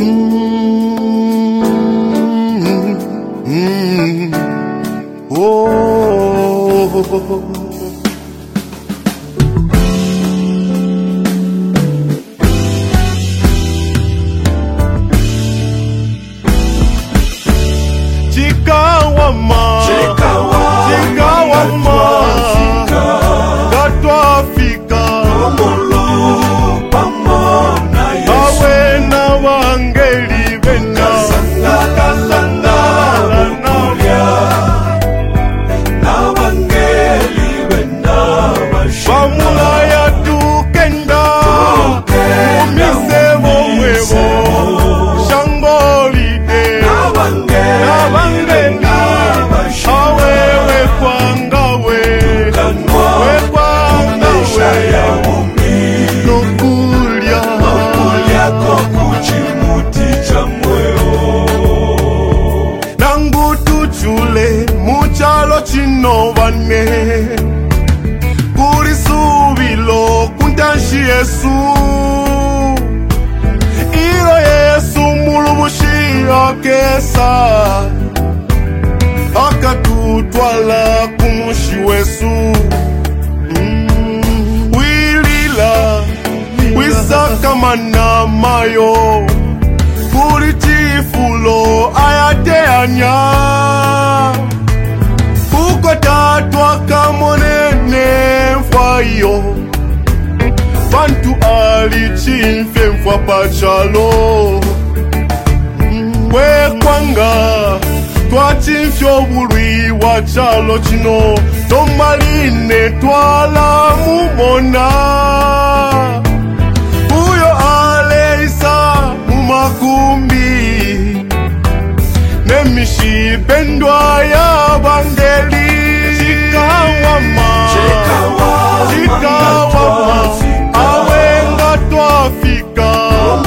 Akatutwala kumushi wesu Wilila Wisaka manamayo Kuritifulo ayateanya Ukotatwa kamonene mfwayo Bantu alichimfe mfwa pachalo Wekwanga twachimfyo bulwi wa chalo chino Tomaline twala mumona Uyo aleisa mumakumbi Nemishi pendwa ya bangeli Chikawama Awenga twafika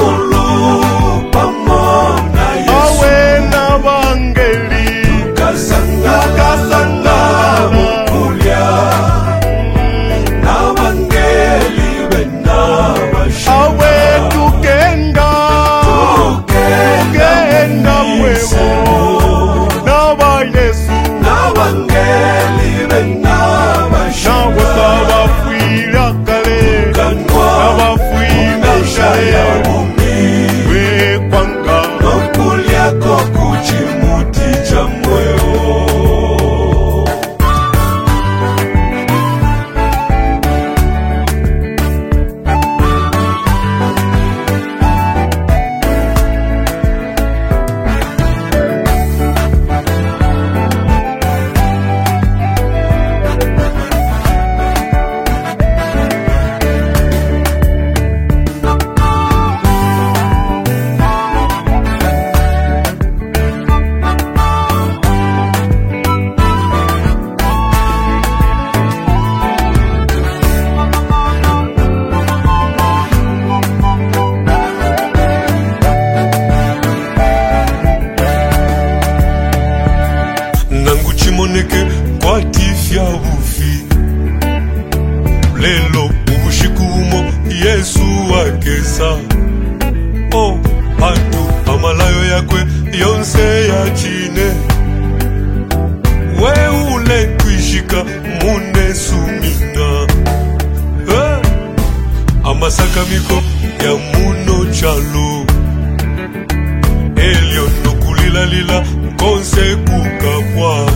Kwatifya ufi Lelo ubushikumo Yesu akesa Oh, atu amalayo yakwe Yonse ya chine We ule tuishika Mune sumina Amasaka miko ya muno chalo Elio no kulila lila Konse kukapwa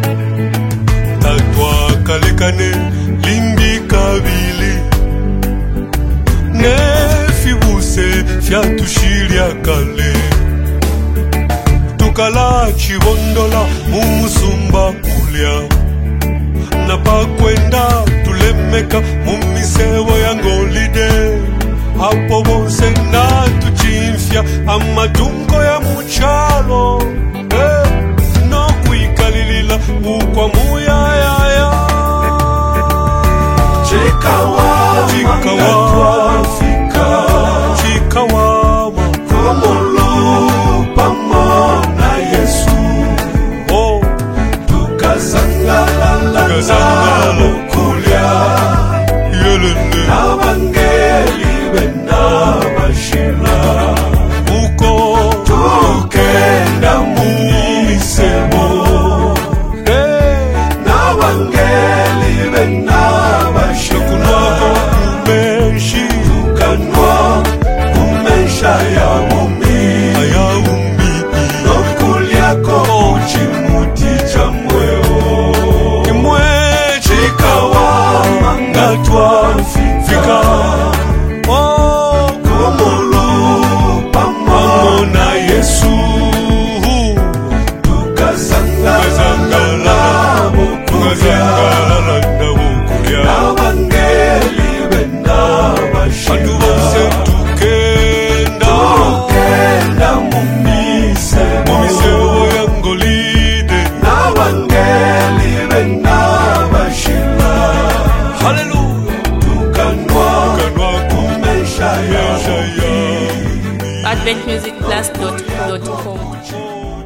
Tatwa kalekane limbi kabili Nefibuse fiatushiria kale Tukala chibondola mumusumba kulia Napakwenda tulemeka mumisewo ya ngolide Hapo bonse na tuchimfya amadungo ya muchalo No kuikalilila ukwa muyayaya Chikawawa Komolo pamona Yesu Oh Tukazangala mukulia Nabangeli bena bashila Uko tukanwa kumesha ya umbi nokuliako uchimuti cha mweo chikawa mangatwa fika kumulu pamona Yesu tukazangala mukuya abangeli benda bashina tukenda mumise yangolide abangeli benda bashina hallelujah tukanwa kumesha ya adventmusicplus.com